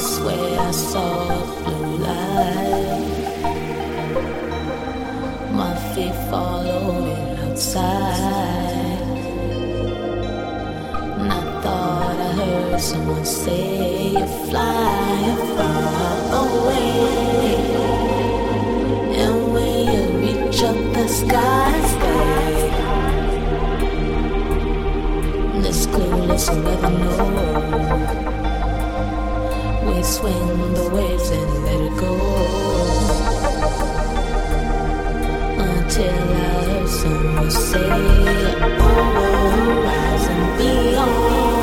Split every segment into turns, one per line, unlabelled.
swear I saw a blue light. My feet followed it outside, and I thought I heard someone say you're flying far away. And when you reach up the sky, this clueless weather knows. We swing the waves and let it go, until I heard someone say, oh, rise and beyond.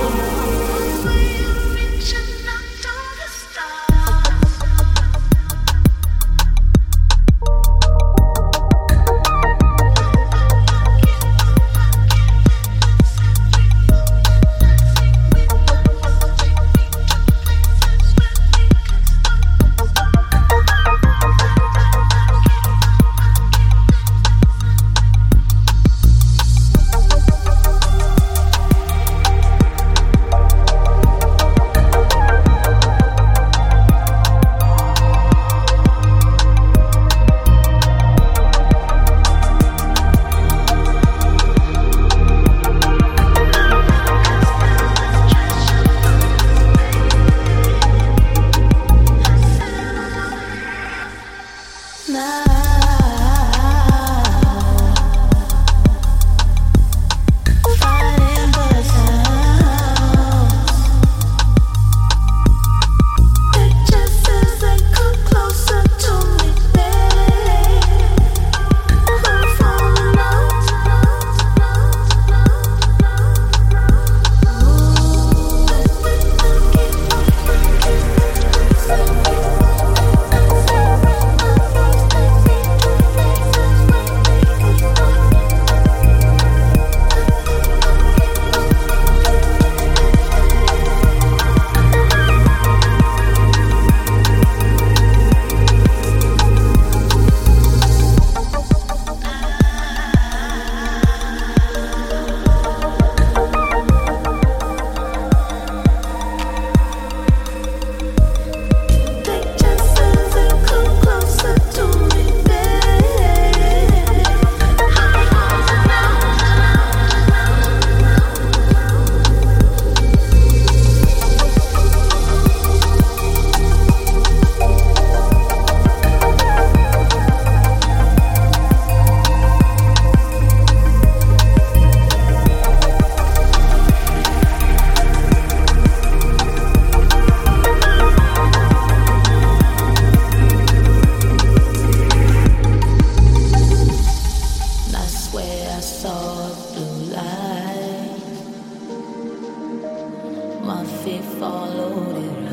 My feet followed it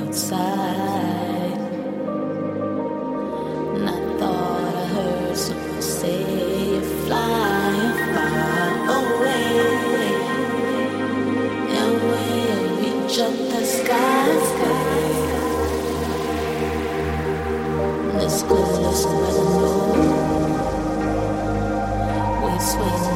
outside, and I thought I heard someone say you're flying far away. And when you reach up the sky, this clueless weather knows we swing.